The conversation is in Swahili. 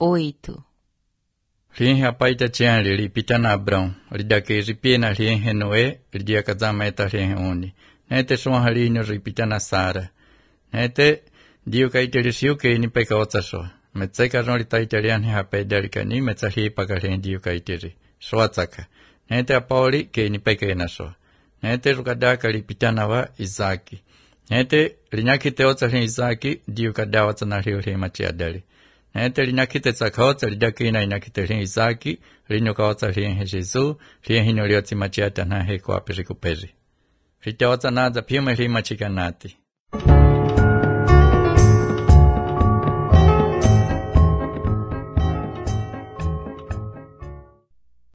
8. Rien apaita tian li pitana Abrão, lidake ripiena rien Noé, lidia kazama eta rien oni. Nete son halino ripitana Sara. Nete dio kaiterisiu ke ni peka otsaso. Metseka ron lita italian hape delikani metsahi pakarien dio kaiteri. Soatsaka. Nete apaoli ke ni peka enaso. Nete rukadaka lipitana wa Izaki. Nete linyakite otsahin Izaki, dio kadawa tsana rio machiadali. Nete linakite tsakotsa lidakina inakite rin Izaki, linokotsa rin Jesus, rin hinoriotsi machiata na he kwa perikuperi. Ritaotsa nada piume rin machikanati.